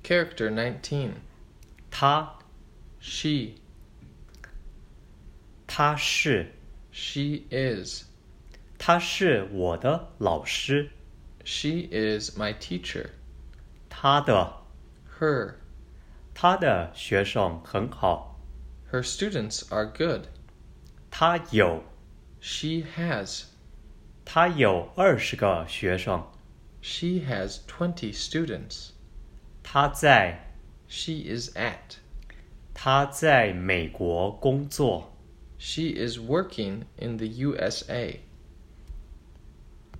Character 19. 他 She. 他是 She is. 他是我的老师。 She is my teacher. 他的 Her. 他的学生很好。 Her students are good. 他有 She has. 他有20个学生。 She has 20 students. 他在 She is at. 他在美国工作。 She is working in the USA.